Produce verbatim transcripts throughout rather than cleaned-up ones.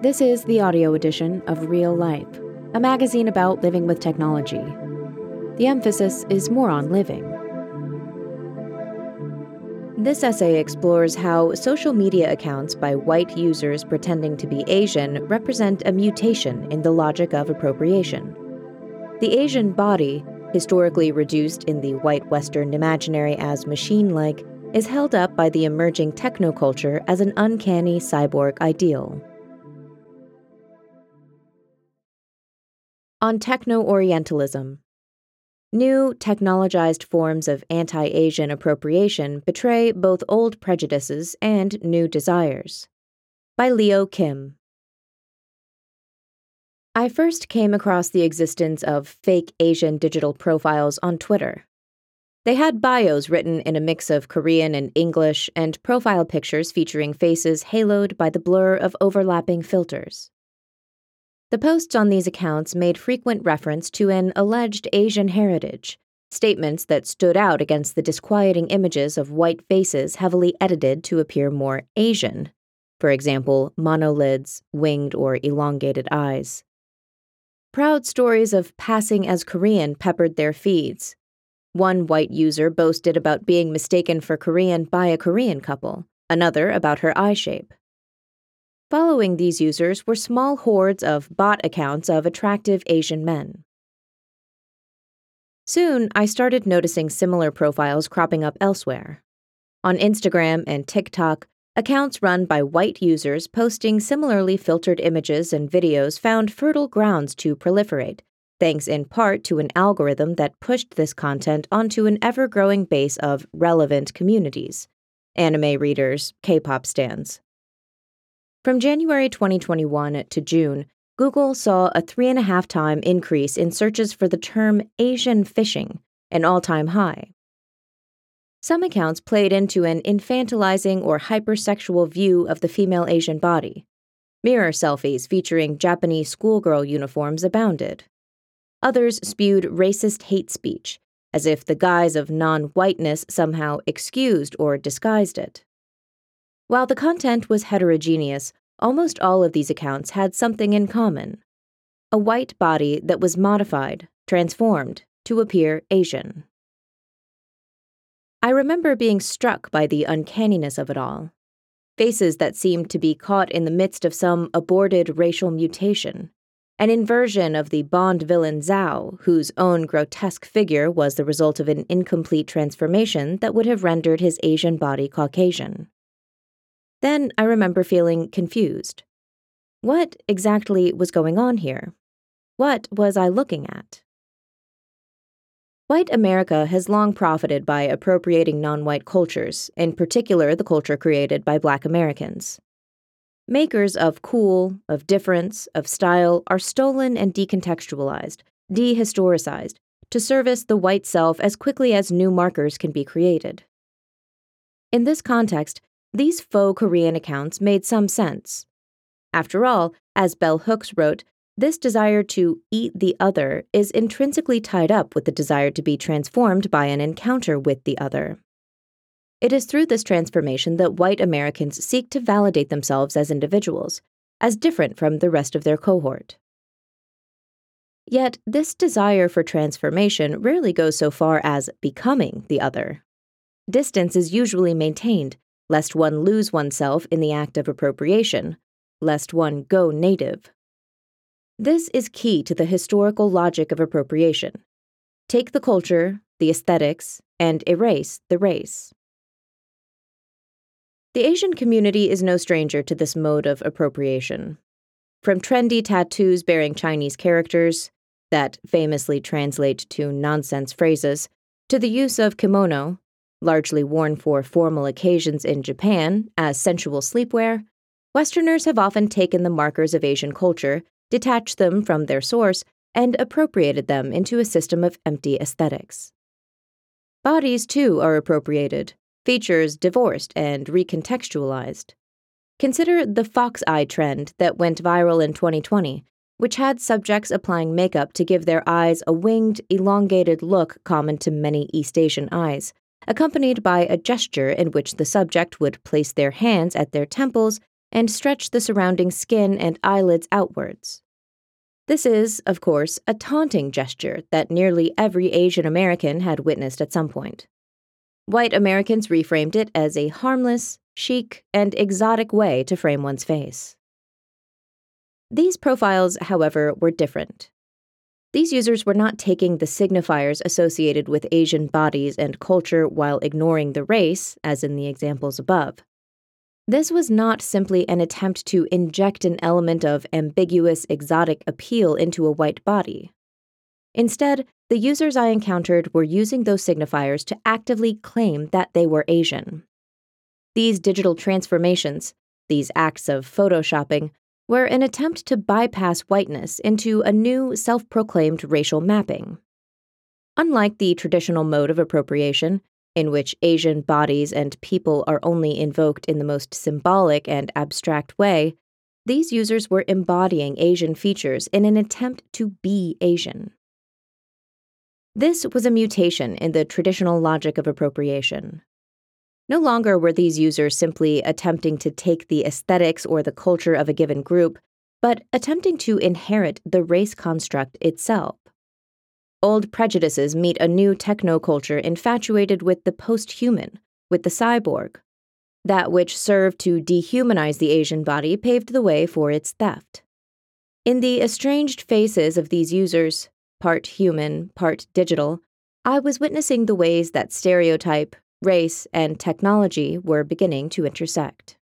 This is the audio edition of Real Life, a magazine about living with technology. The emphasis is more on living. This essay explores how social media accounts by white users pretending to be Asian represent a mutation in the logic of appropriation. The Asian body, historically reduced in the white Western imaginary as machine-like, is held up by the emerging technoculture as an uncanny cyborg ideal. On Techno-Orientalism. New, technologized forms of anti-Asian appropriation betray both old prejudices and new desires. By Leo Kim. I first came across the existence of fake Asian digital profiles on Twitter. They had bios written in a mix of Korean and English and profile pictures featuring faces haloed by the blur of overlapping filters. The posts on these accounts made frequent reference to an alleged Asian heritage, statements that stood out against the disquieting images of white faces heavily edited to appear more Asian, for example, monolids, winged or elongated eyes. Proud stories of passing as Korean peppered their feeds. One white user boasted about being mistaken for Korean by a Korean couple, another about her eye shape. Following these users were small hordes of bot accounts of attractive Asian men. Soon, I started noticing similar profiles cropping up elsewhere. On Instagram and TikTok, accounts run by white users posting similarly filtered images and videos found fertile grounds to proliferate, thanks in part to an algorithm that pushed this content onto an ever-growing base of relevant communities: anime readers, K-pop stans. From January twenty twenty-one to June, Google saw a three and a half time increase in searches for the term Asian fishing, an all-time high. Some accounts played into an infantilizing or hypersexual view of the female Asian body. Mirror selfies featuring Japanese schoolgirl uniforms abounded. Others spewed racist hate speech, as if the guise of non-whiteness somehow excused or disguised it. While the content was heterogeneous, almost all of these accounts had something in common: a white body that was modified, transformed, to appear Asian. I remember being struck by the uncanniness of it all. Faces that seemed to be caught in the midst of some aborted racial mutation, an inversion of the Bond villain Zhao, whose own grotesque figure was the result of an incomplete transformation that would have rendered his Asian body Caucasian. Then I remember feeling confused. What exactly was going on here? What was I looking at? White America has long profited by appropriating non-white cultures, in particular the culture created by Black Americans. Makers of cool, of difference, of style are stolen and decontextualized, dehistoricized, to service the white self as quickly as new markers can be created. In this context, these faux Korean accounts made some sense. After all, as Bell Hooks wrote, this desire to eat the other is intrinsically tied up with the desire to be transformed by an encounter with the other. It is through this transformation that white Americans seek to validate themselves as individuals, as different from the rest of their cohort. Yet, this desire for transformation rarely goes so far as becoming the other. Distance is usually maintained, lest one lose oneself in the act of appropriation, lest one go native. This is key to the historical logic of appropriation. Take the culture, the aesthetics, and erase the race. The Asian community is no stranger to this mode of appropriation. From trendy tattoos bearing Chinese characters, that famously translate to nonsense phrases, to the use of kimono, largely worn for formal occasions in Japan as sensual sleepwear, Westerners have often taken the markers of Asian culture, detached them from their source, and appropriated them into a system of empty aesthetics. Bodies, too, are appropriated, features divorced and recontextualized. Consider the fox eye trend that went viral in twenty twenty, which had subjects applying makeup to give their eyes a winged, elongated look common to many East Asian eyes, accompanied by a gesture in which the subject would place their hands at their temples and stretch the surrounding skin and eyelids outwards. This is, of course, a taunting gesture that nearly every Asian American had witnessed at some point. White Americans reframed it as a harmless, chic, and exotic way to frame one's face. These profiles, however, were different. These users were not taking the signifiers associated with Asian bodies and culture while ignoring the race, as in the examples above. This was not simply an attempt to inject an element of ambiguous, exotic appeal into a white body. Instead, the users I encountered were using those signifiers to actively claim that they were Asian. These digital transformations, these acts of photoshopping, were an attempt to bypass whiteness into a new, self-proclaimed racial mapping. Unlike the traditional mode of appropriation, in which Asian bodies and people are only invoked in the most symbolic and abstract way, these users were embodying Asian features in an attempt to be Asian. This was a mutation in the traditional logic of appropriation. No longer were these users simply attempting to take the aesthetics or the culture of a given group, but attempting to inherit the race construct itself. Old prejudices meet a new technoculture infatuated with the post-human, with the cyborg. That which served to dehumanize the Asian body paved the way for its theft. In the estranged faces of these users, part human, part digital, I was witnessing the ways that stereotype, race, and technology were beginning to intersect.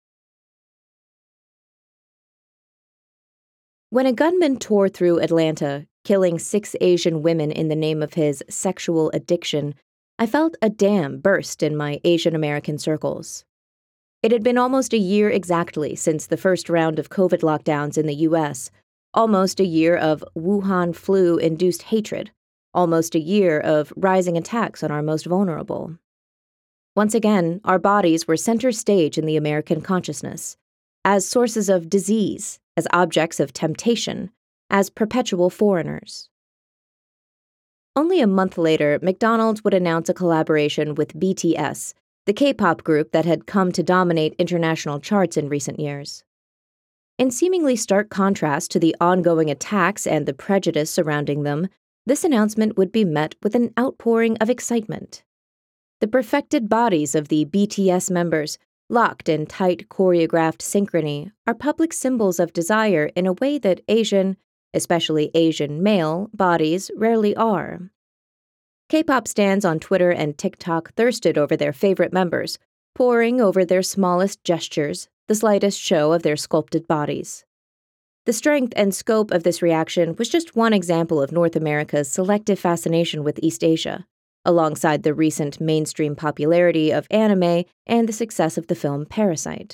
When a gunman tore through Atlanta, killing six Asian women in the name of his sexual addiction, I felt a dam burst in my Asian American circles. It had been almost a year exactly since the first round of COVID lockdowns in the U S, almost a year of Wuhan flu-induced hatred, almost a year of rising attacks on our most vulnerable. Once again, our bodies were center stage in the American consciousness, as sources of disease, as objects of temptation, as perpetual foreigners. Only a month later, McDonald's would announce a collaboration with B T S, the K-pop group that had come to dominate international charts in recent years. In seemingly stark contrast to the ongoing attacks and the prejudice surrounding them, this announcement would be met with an outpouring of excitement. The perfected bodies of the B T S members, locked in tight choreographed synchrony, are public symbols of desire in a way that Asian, especially Asian male, bodies rarely are. K-pop stans on Twitter and TikTok thirsted over their favorite members, poring over their smallest gestures, the slightest show of their sculpted bodies. The strength and scope of this reaction was just one example of North America's selective fascination with East Asia, alongside the recent mainstream popularity of anime and the success of the film Parasite.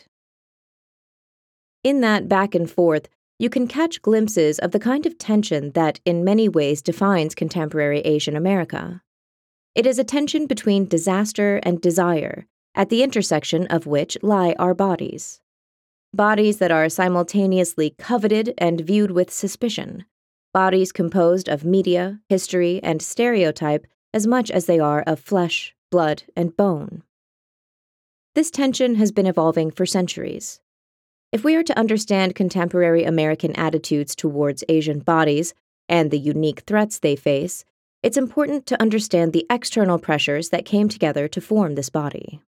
In that back and forth, you can catch glimpses of the kind of tension that in many ways defines contemporary Asian America. It is a tension between disaster and desire, at the intersection of which lie our bodies. Bodies that are simultaneously coveted and viewed with suspicion. Bodies composed of media, history, and stereotype as much as they are of flesh, blood, and bone. This tension has been evolving for centuries. If we are to understand contemporary American attitudes towards Asian bodies and the unique threats they face, it's important to understand the external pressures that came together to form this body.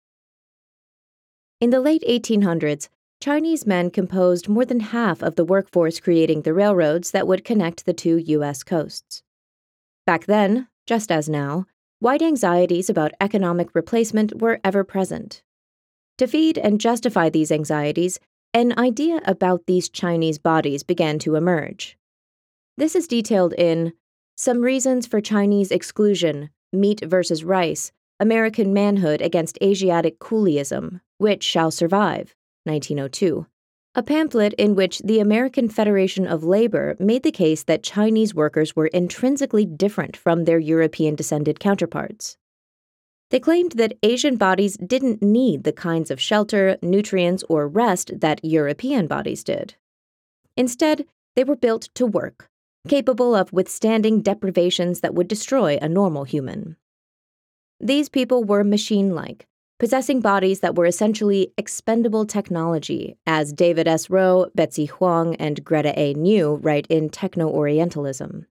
In the late eighteen hundreds, Chinese men composed more than half of the workforce creating the railroads that would connect the two U S coasts. Back then, just as now, white anxieties about economic replacement were ever present. To feed and justify these anxieties, an idea about these Chinese bodies began to emerge. This is detailed in Some Reasons for Chinese Exclusion, Meat versus Rice, American Manhood Against Asiatic Coolieism, Which Shall Survive, nineteen oh two, a pamphlet in which the American Federation of Labor made the case that Chinese workers were intrinsically different from their European-descended counterparts. They claimed that Asian bodies didn't need the kinds of shelter, nutrients, or rest that European bodies did. Instead, they were built to work, capable of withstanding deprivations that would destroy a normal human. These people were machine-like, possessing bodies that were essentially expendable technology, as David S. Rowe, Betsy Huang, and Greta A. New write in Techno-Orientalism.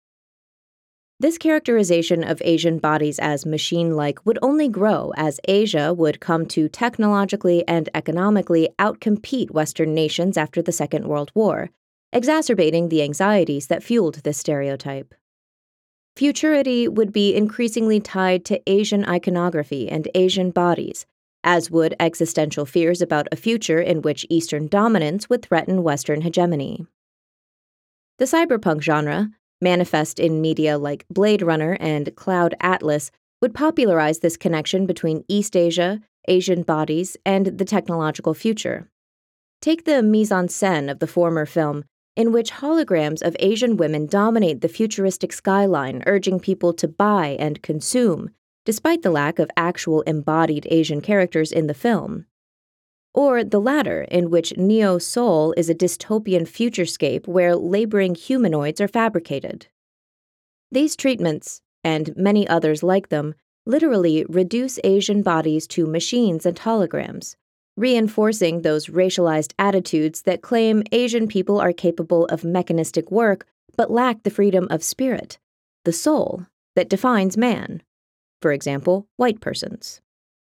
This characterization of Asian bodies as machine-like would only grow as Asia would come to technologically and economically outcompete Western nations after the Second World War, exacerbating the anxieties that fueled this stereotype. Futurity would be increasingly tied to Asian iconography and Asian bodies, as would existential fears about a future in which Eastern dominance would threaten Western hegemony. The cyberpunk genre, manifest in media like Blade Runner and Cloud Atlas, would popularize this connection between East Asia, Asian bodies, and the technological future. Take the mise-en-scène of the former film, in which holograms of Asian women dominate the futuristic skyline, urging people to buy and consume, despite the lack of actual embodied Asian characters in the film. Or the latter, in which Neo Seoul is a dystopian futurescape where laboring humanoids are fabricated. These treatments, and many others like them, literally reduce Asian bodies to machines and holograms, reinforcing those racialized attitudes that claim Asian people are capable of mechanistic work but lack the freedom of spirit, the soul, that defines man, for example, white persons.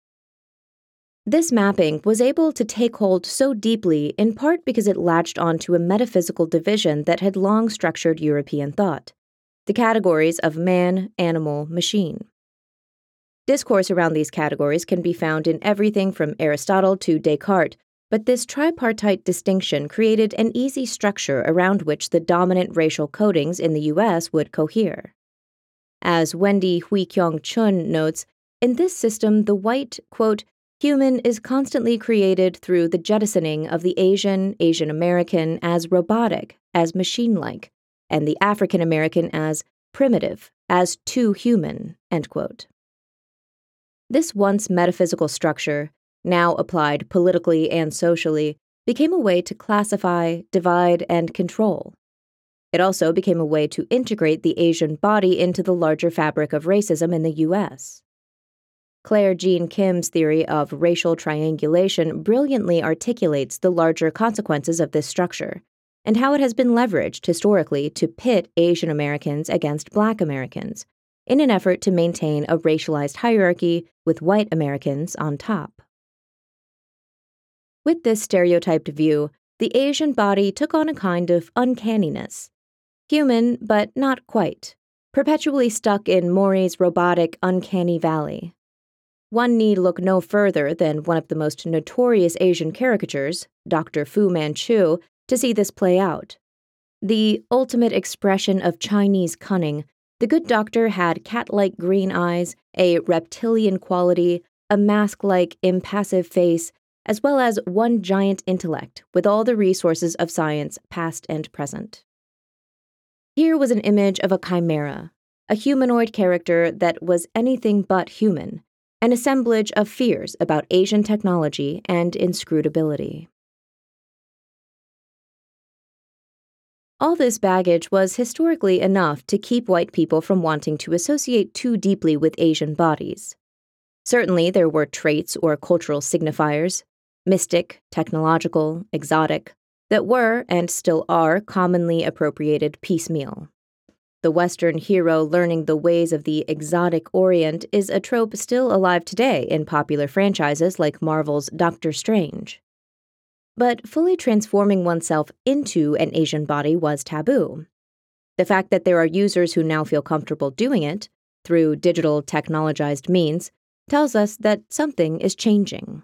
This mapping was able to take hold so deeply in part because it latched onto a metaphysical division that had long structured European thought, the categories of man, animal, machine. Discourse around these categories can be found in everything from Aristotle to Descartes, but this tripartite distinction created an easy structure around which the dominant racial codings in the U S would cohere. As Wendy Hui-Kyung Chun notes, in this system the white, quote, human is constantly created through the jettisoning of the Asian, Asian American as robotic, as machine-like, and the African American as primitive, as too human, end quote. This once metaphysical structure, now applied politically and socially, became a way to classify, divide, and control. It also became a way to integrate the Asian body into the larger fabric of racism in the U S. Claire Jean Kim's theory of racial triangulation brilliantly articulates the larger consequences of this structure, and how it has been leveraged historically to pit Asian Americans against Black Americans, in an effort to maintain a racialized hierarchy with white Americans on top. With this stereotyped view, the Asian body took on a kind of uncanniness. Human, but not quite, perpetually stuck in Maury's robotic, uncanny valley. One need look no further than one of the most notorious Asian caricatures, Doctor Fu Manchu, to see this play out. The ultimate expression of Chinese cunning, the good doctor had cat-like green eyes, a reptilian quality, a mask-like impassive face, as well as one giant intellect with all the resources of science past and present. Here was an image of a chimera, a humanoid character that was anything but human, an assemblage of fears about Asian technology and inscrutability. All this baggage was historically enough to keep white people from wanting to associate too deeply with Asian bodies. Certainly, there were traits or cultural signifiers, mystic, technological, exotic, that were, and still are, commonly appropriated piecemeal. The Western hero learning the ways of the exotic Orient is a trope still alive today in popular franchises like Marvel's Doctor Strange. But fully transforming oneself into an Asian body was taboo. The fact that there are users who now feel comfortable doing it, through digital technologized means, tells us that something is changing.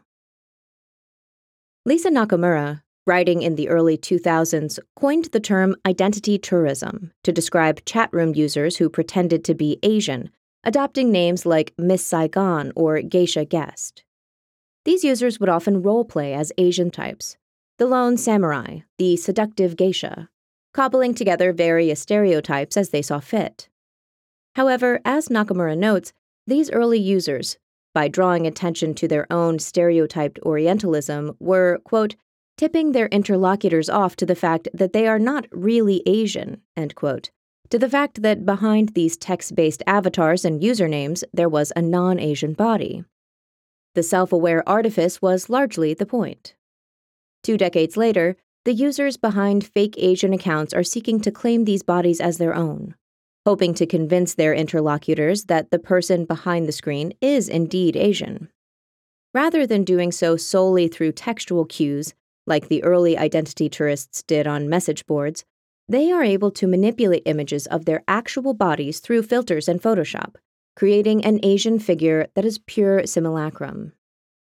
Lisa Nakamura, writing in the early two thousands, coined the term identity tourism to describe chat room users who pretended to be Asian, adopting names like Miss Saigon or Geisha Guest. These users would often role-play as Asian types, the lone samurai, the seductive geisha, cobbling together various stereotypes as they saw fit. However, as Nakamura notes, these early users, by drawing attention to their own stereotyped Orientalism, were, quote, tipping their interlocutors off to the fact that they are not really Asian, end quote, to the fact that behind these text-based avatars and usernames there was a non-Asian body. The self-aware artifice was largely the point. Two decades later, the users behind fake Asian accounts are seeking to claim these bodies as their own, hoping to convince their interlocutors that the person behind the screen is indeed Asian. Rather than doing so solely through textual cues, like the early identity tourists did on message boards, they are able to manipulate images of their actual bodies through filters and Photoshop, creating an Asian figure that is pure simulacrum.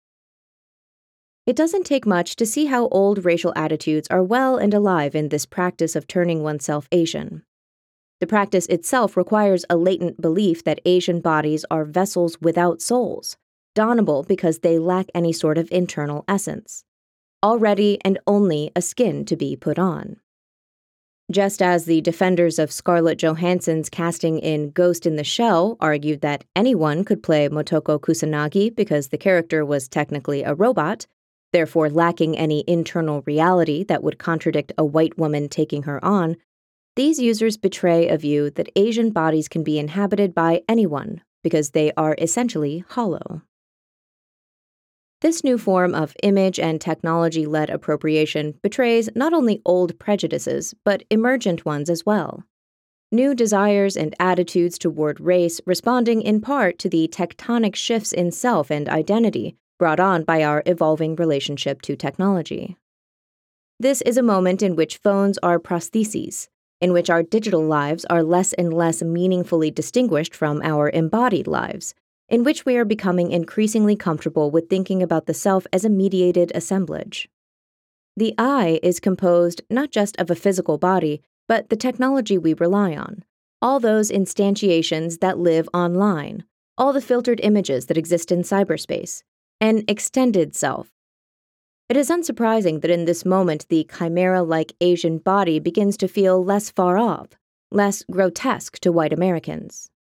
It doesn't take much to see how old racial attitudes are well and alive in this practice of turning oneself Asian. The practice itself requires a latent belief that Asian bodies are vessels without souls, donnable because they lack any sort of internal essence, already and only a skin to be put on. Just as the defenders of Scarlett Johansson's casting in Ghost in the Shell argued that anyone could play Motoko Kusanagi because the character was technically a robot, therefore lacking any internal reality that would contradict a white woman taking her on, these users betray a view that Asian bodies can be inhabited by anyone because they are essentially hollow. This new form of image and technology-led appropriation betrays not only old prejudices, but emergent ones as well. New desires and attitudes toward race responding in part to the tectonic shifts in self and identity brought on by our evolving relationship to technology. This is a moment in which phones are prostheses, in which our digital lives are less and less meaningfully distinguished from our embodied lives, in which we are becoming increasingly comfortable with thinking about the self as a mediated assemblage. The I is composed not just of a physical body, but the technology we rely on, all those instantiations that live online, all the filtered images that exist in cyberspace, an extended self. It is unsurprising that in this moment the chimera-like Asian body begins to feel less far off, less grotesque to white Americans.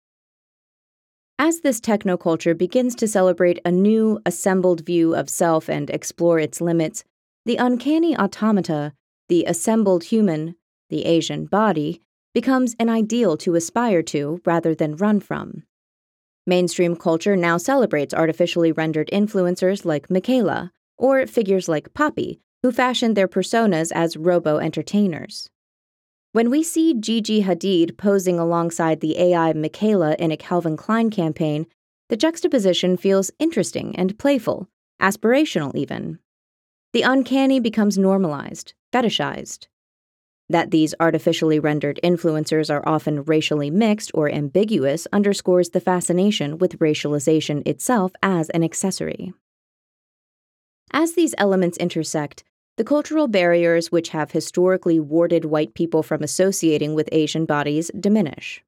As this technoculture begins to celebrate a new, assembled view of self and explore its limits, the uncanny automata, the assembled human, the Asian body, becomes an ideal to aspire to rather than run from. Mainstream culture now celebrates artificially rendered influencers like Michaela, or figures like Poppy, who fashioned their personas as robo-entertainers. When we see Gigi Hadid posing alongside the A I Michaela in a Calvin Klein campaign, the juxtaposition feels interesting and playful, aspirational even. The uncanny becomes normalized, fetishized. That these artificially rendered influencers are often racially mixed or ambiguous underscores the fascination with racialization itself as an accessory. As these elements intersect, the cultural barriers which have historically warded white people from associating with Asian bodies diminish.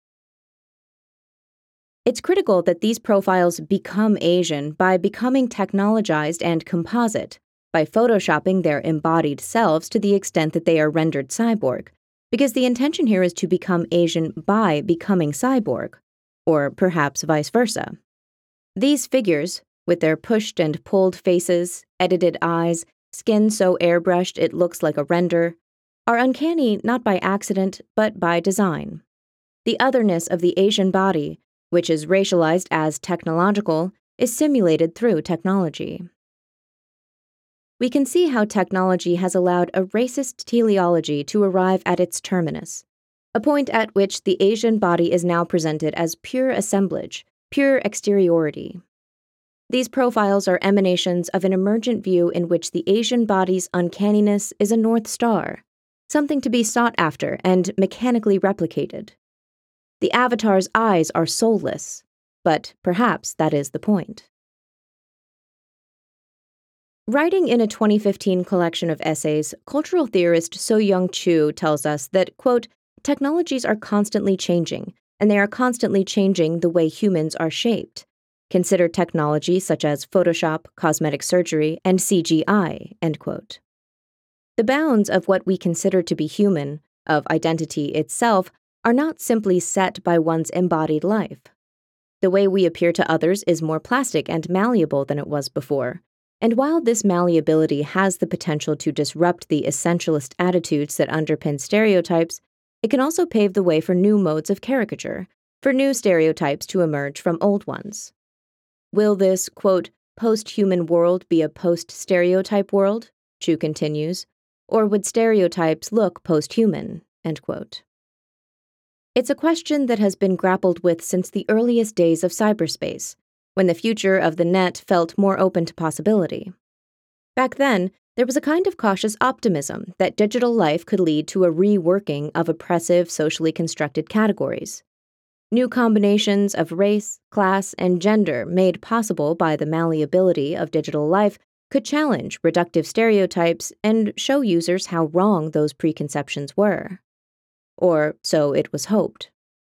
It's critical that these profiles become Asian by becoming technologized and composite, by photoshopping their embodied selves to the extent that they are rendered cyborg, because the intention here is to become Asian by becoming cyborg, or perhaps vice versa. These figures, with their pushed and pulled faces, edited eyes, skin so airbrushed it looks like a render, are uncanny not by accident, but by design. The otherness of the Asian body, which is racialized as technological, is simulated through technology. We can see how technology has allowed a racist teleology to arrive at its terminus, a point at which the Asian body is now presented as pure assemblage, pure exteriority. These profiles are emanations of an emergent view in which the Asian body's uncanniness is a North Star, something to be sought after and mechanically replicated. The avatar's eyes are soulless, but perhaps that is the point. Writing in a twenty fifteen collection of essays, cultural theorist So-Young Chu tells us that, quote, technologies are constantly changing, and they are constantly changing the way humans are shaped. Consider technology such as Photoshop, cosmetic surgery, and C G I, end quote. The bounds of what we consider to be human, of identity itself, are not simply set by one's embodied life. The way we appear to others is more plastic and malleable than it was before, and while this malleability has the potential to disrupt the essentialist attitudes that underpin stereotypes, it can also pave the way for new modes of caricature, for new stereotypes to emerge from old ones. Will this, quote, post-human world be a post-stereotype world? Chu continues. Or would stereotypes look post-human? End quote. It's a question that has been grappled with since the earliest days of cyberspace, when the future of the net felt more open to possibility. Back then, there was a kind of cautious optimism that digital life could lead to a reworking of oppressive, socially constructed categories. New combinations of race, class, and gender made possible by the malleability of digital life could challenge reductive stereotypes and show users how wrong those preconceptions were. Or so it was hoped.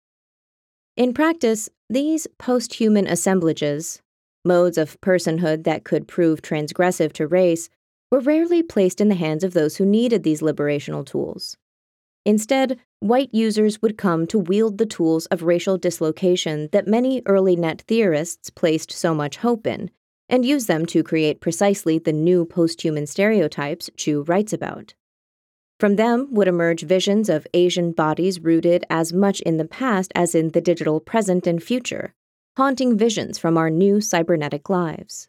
In practice, these post-human assemblages, modes of personhood that could prove transgressive to race, were rarely placed in the hands of those who needed these liberational tools. Instead, white users would come to wield the tools of racial dislocation that many early net theorists placed so much hope in, and use them to create precisely the new post-human stereotypes Chu writes about. From them would emerge visions of Asian bodies rooted as much in the past as in the digital present and future, haunting visions from our new cybernetic lives.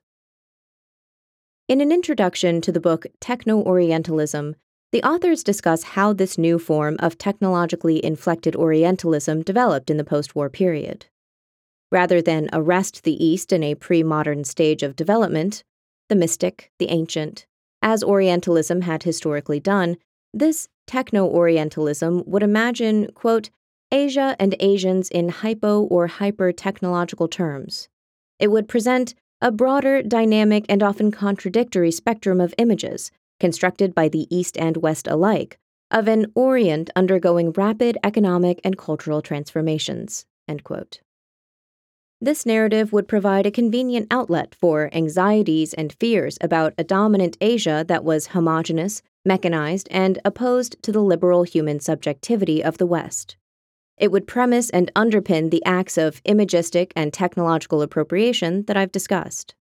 In an introduction to the book Techno-Orientalism, the authors discuss how this new form of technologically inflected Orientalism developed in the post-war period. Rather than arrest the East in a pre-modern stage of development, the mystic, the ancient, as Orientalism had historically done, this techno-Orientalism would imagine, quote, Asia and Asians in hypo or hyper-technological terms. It would present a broader, dynamic, and often contradictory spectrum of images, constructed by the East and West alike, of an Orient undergoing rapid economic and cultural transformations, end quote. This narrative would provide a convenient outlet for anxieties and fears about a dominant Asia that was homogeneous, mechanized, and opposed to the liberal human subjectivity of the West. It would premise and underpin the acts of imagistic and technological appropriation that I've discussed.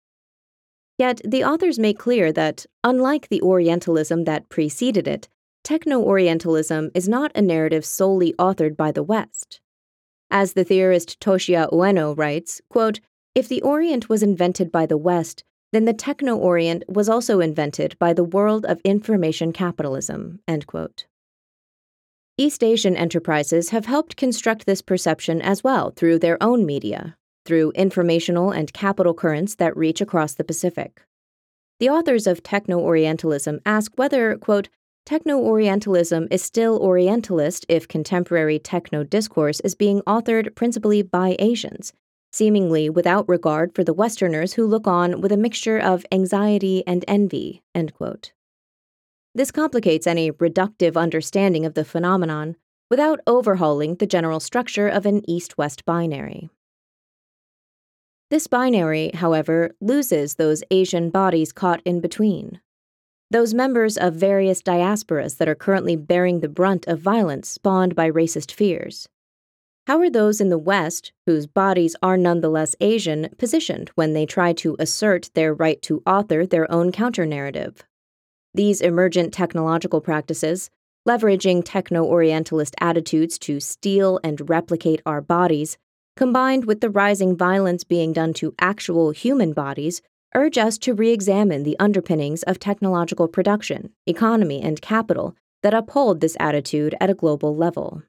Yet, the authors make clear that, unlike the Orientalism that preceded it, Techno-Orientalism is not a narrative solely authored by the West. As the theorist Toshiya Ueno writes, quote, if the Orient was invented by the West, then the Techno-Orient was also invented by the world of information capitalism, end quote. East Asian enterprises have helped construct this perception as well through their own media, through informational and capital currents that reach across the Pacific. The authors of Techno-Orientalism ask whether, quote, Techno-Orientalism is still Orientalist if contemporary techno-discourse is being authored principally by Asians, seemingly without regard for the Westerners who look on with a mixture of anxiety and envy, end quote. This complicates any reductive understanding of the phenomenon without overhauling the general structure of an East-West binary. This binary, however, loses those Asian bodies caught in between, those members of various diasporas that are currently bearing the brunt of violence spawned by racist fears. How are those in the West, whose bodies are nonetheless Asian, positioned when they try to assert their right to author their own counter-narrative? These emergent technological practices, leveraging techno-Orientalist attitudes to steal and replicate our bodies, combined with the rising violence being done to actual human bodies, urge us to re-examine the underpinnings of technological production, economy, and capital that uphold this attitude at a global level.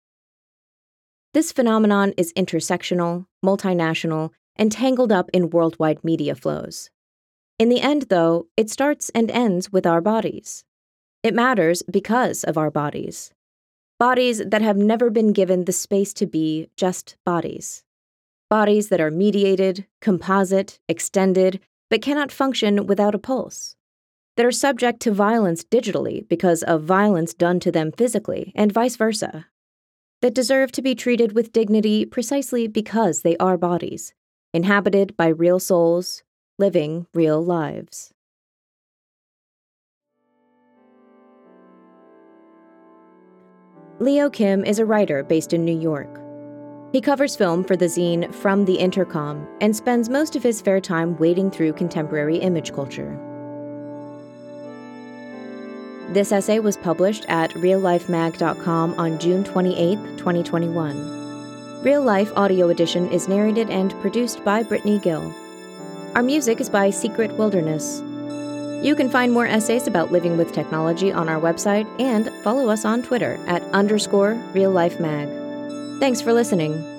This phenomenon is intersectional, multinational, and tangled up in worldwide media flows. In the end, though, it starts and ends with our bodies. It matters because of our bodies. Bodies that have never been given the space to be just bodies. Bodies that are mediated, composite, extended, but cannot function without a pulse. That are subject to violence digitally because of violence done to them physically, and vice versa. That deserve to be treated with dignity precisely because they are bodies, inhabited by real souls, living real lives. Leo Kim is a writer based in New York. He covers film for the zine From the Intercom and spends most of his spare time wading through contemporary image culture. This essay was published at real life mag dot com on June twenty-eighth, twenty twenty-one. Real Life Audio Edition is narrated and produced by Brittany Gill. Our music is by Secret Wilderness. You can find more essays about living with technology on our website and follow us on Twitter at underscore real life mag. Thanks for listening.